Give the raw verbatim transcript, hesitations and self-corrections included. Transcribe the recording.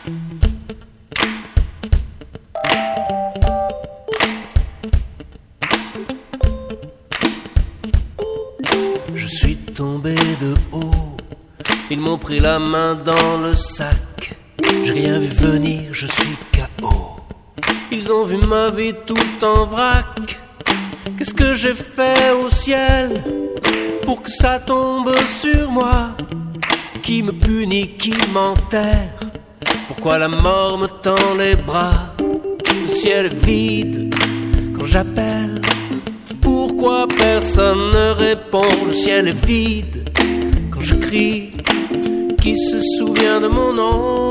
Je suis tombé de haut, ils m'ont pris la main dans le sac. J'ai rien vu venir, je suis K O. Ils ont vu ma vie tout en vrac. Qu'est-ce que j'ai fait au ciel pour que ça tombe sur moi? Qui me punit, qui m'enterre? Pourquoi la mort me tend les bras? Le ciel est vide quand j'appelle. Pourquoi personne ne répond? Le ciel est vide quand je crie. Qui se souvient de mon nom?